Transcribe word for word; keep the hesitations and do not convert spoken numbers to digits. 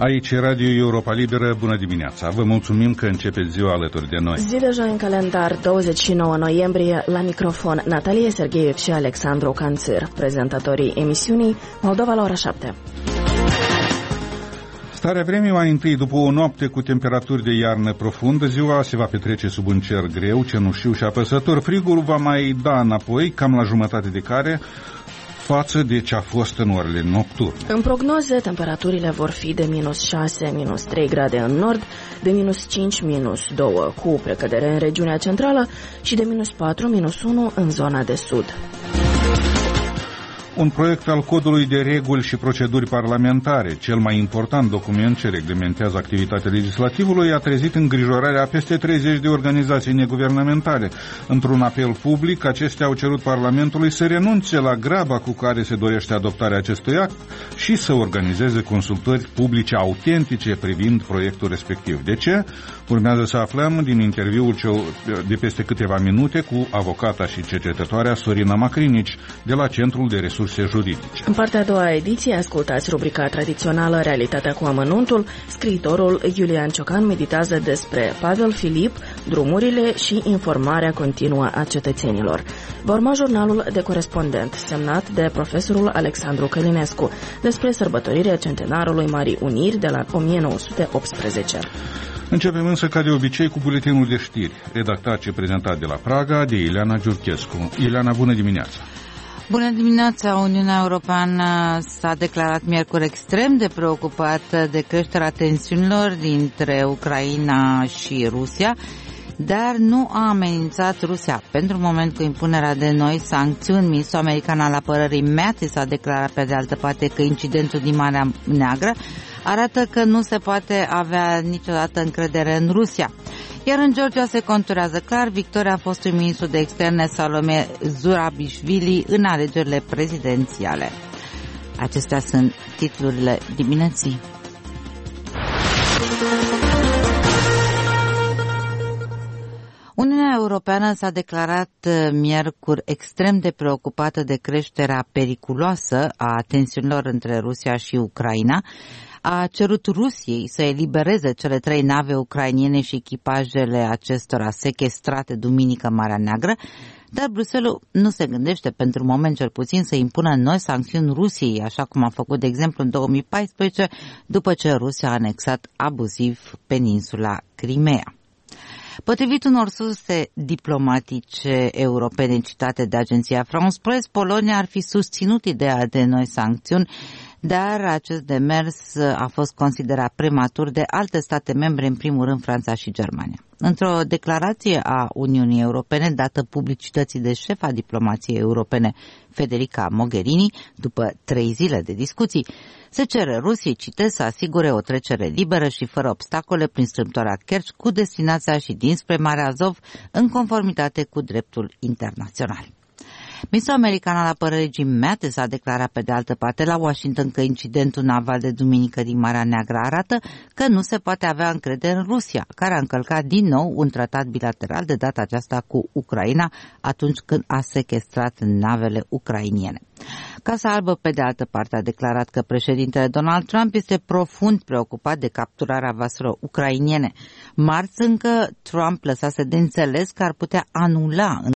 Aici e Radio Europa Liberă, bună dimineața. Vă mulțumim că începeți ziua alături de noi. Zi de joi în calendar, douăzeci și nouă noiembrie, la microfon Natalia Sergeev și Alexandru Canțir, prezentatorii emisiunii Moldova la ora șapte. Starea vremii mai întâi, după o noapte cu temperaturi de iarnă profundă, ziua se va petrece sub un cer greu, cenușiu și apăsător. Frigul va mai da înapoi, cam la jumătate de care, față de ce a fost în orele nocturne. În prognoze, temperaturile vor fi de minus șase, minus trei grade în nord, de minus cinci, minus doi cu precădere în regiunea centrală și de minus patru, minus unu în zona de sud. Un proiect al codului de reguli și proceduri parlamentare, cel mai important document ce reglementează activitatea legislativului, a trezit îngrijorarea a peste treizeci de organizații neguvernamentale. Într-un apel public, acestea au cerut Parlamentului să renunțe la graba cu care se dorește adoptarea acestui act și să organizeze consultări publice autentice privind proiectul respectiv. De ce? Urmează să aflăm din interviul de peste câteva minute cu avocata și cercetătoarea Sorina Macrinici de la Centrul de Resurse Juridice. În partea a doua a ediției ascultați rubrica tradițională Realitatea cu amănuntul. Scriitorul Iulian Ciocan meditează despre Pavel Filip, drumurile și informarea continuă a cetățenilor. Va urma jurnalul de corespondent semnat de profesorul Alexandru Călinescu despre sărbătorirea centenarului Marii Uniri de la o mie nouă sute optsprezece. Începem însă, ca de obicei, cu buletinul de știri, redactat și prezentat de la Praga de Ileana Giurchescu. Ileana, bună dimineața! Bună dimineața! Uniunea Europeană s-a declarat miercuri extrem de preocupată de creșterea tensiunilor dintre Ucraina și Rusia, dar nu a amenințat Rusia pentru moment cu impunerea de noi sancțiuni. Ministrul american al apărării Mattis a declarat pe de altă parte că incidentul din Marea Neagră arată că nu se poate avea niciodată încredere în Rusia. Iar în Georgia se conturează clar victoria fostului ministru de externe Salome Zurabișvili în alegerile prezidențiale. Acestea sunt titlurile dimineții. Uniunea Europeană s-a declarat miercuri extrem de preocupată de creșterea periculoasă a tensiunilor între Rusia și Ucraina. A cerut Rusiei să elibereze cele trei nave ucrainiene și echipajele acestora sechestrate duminică în Marea Neagră, dar Bruxelles nu se gândește pentru moment cel puțin să impună noi sancțiuni Rusiei, așa cum a făcut de exemplu în două mii paisprezece, după ce Rusia a anexat abuziv peninsula Crimea. Potrivit unor surse diplomatice europene citate de agenția France Press, Polonia ar fi susținut ideea de noi sancțiuni, dar acest demers a fost considerat prematur de alte state membre, în primul rând Franța și Germania. Într-o declarație a Uniunii Europene dată publicității de șefa diplomației europene Federica Mogherini, după trei zile de discuții, se cere Rusiei, citez, să asigure o trecere liberă și fără obstacole prin strâmtoarea Kerch cu destinația și dinspre Marea Azov în conformitate cu dreptul internațional. Ministrul american al apărării Jim Mattis a declarat pe de altă parte la Washington că incidentul naval de duminică din Marea Neagră arată că nu se poate avea încredere în Rusia, care a încălcat din nou un tratat bilateral, de data aceasta cu Ucraina, atunci când a sechestrat navele ucrainiene. Casa Albă, pe de altă parte, a declarat că președintele Donald Trump este profund preocupat de capturarea vaselor ucrainiene. Marți încă Trump lăsase de înțeles că ar putea anula în